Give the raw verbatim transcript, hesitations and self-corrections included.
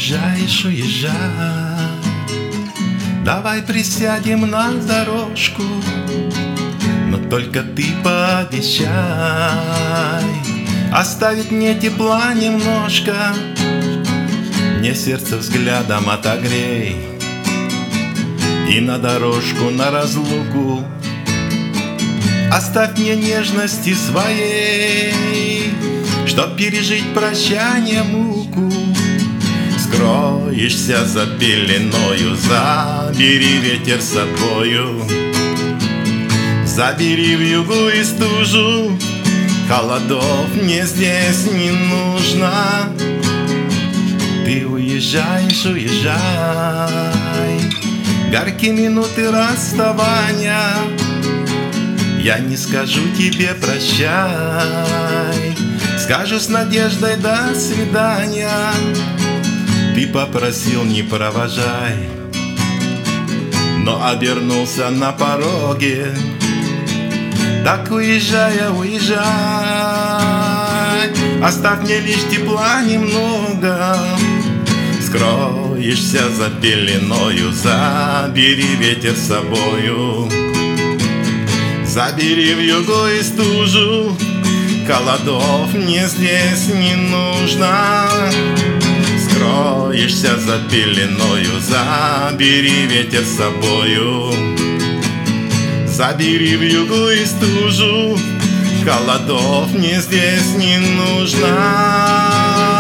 уезжаешь, уезжай. Давай присядем на дорожку, но только ты пообещай оставить мне тепла немножко, мне сердце взглядом отогрей. И на дорожку, на разлуку оставь мне нежности своей, чтоб пережить прощание муку. Скроешься за пеленою, забери ветер с собою, забери вьюгу и стужу, холодов мне здесь не нужно. Ты уезжаешь, уезжай, горькие минуты расставания, я не скажу тебе прощай, скажу с надеждой до свидания. Ты попросил не провожай, но обернулся на пороге. Так уезжай, уезжай, оставь мне лишь тепла немного. Скроешься за пеленою, забери ветер с собою, забери вьюгу и стужу, холодов мне здесь не нужно. Скроешься за пеленою, забери ветер с собою, забери вьюгу и стужу, холодов мне здесь не нужно.